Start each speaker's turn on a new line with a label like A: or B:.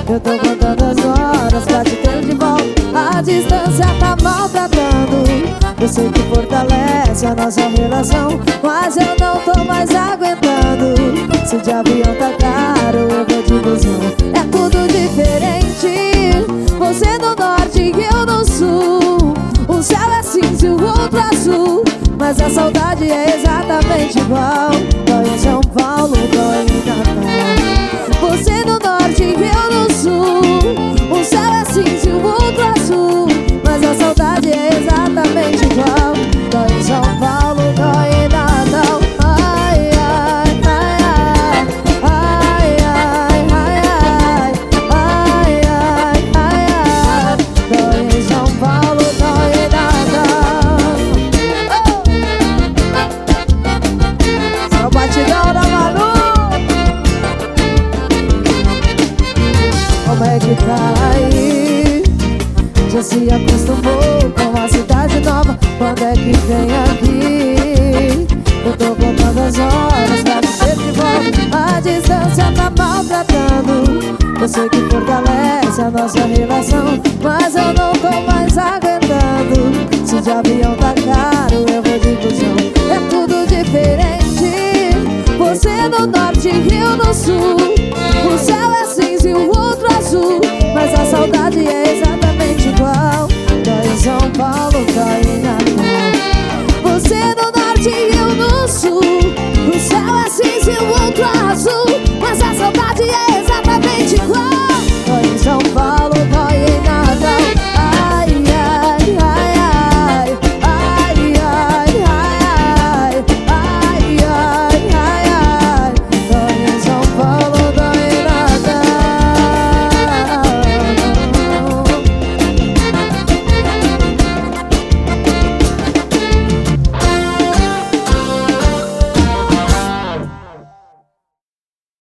A: Eu tô contando as horas pra te ter de volta. A distância tá maltratando. Eu sei que fortalece a nossa relação, mas eu não tô mais aguentando. Se de avião tá caro, eu vou de busão. É tudo diferente. Você no norte e eu no sul. Um céu é cinza e o outro azul, mas a saudade é exatamente igual. Dói em São Paulo, dói em Natal. Você no norte e eu no sul. Um céu é cinza e o outro azul, mas a saudade é exatamente igual. Dói em São Paulo, dói em Natal. Ai, ai, ai, ai, ai, ai, ai, ai, ai, ai. Dói em São Paulo, dói em Natal. É o batidão da Manu. Como é que tá aí? Já se acostumou com a cidade nova? Quando é que vem aqui? Eu tô contando as horas pra você de volta. A distância tá maltratando. Eu sei que fortalece a nossa relação, mas eu não tô mais aguentando. Se de avião tá caro, eu vou de busão. É tudo diferente. Você no norte e eu no sul.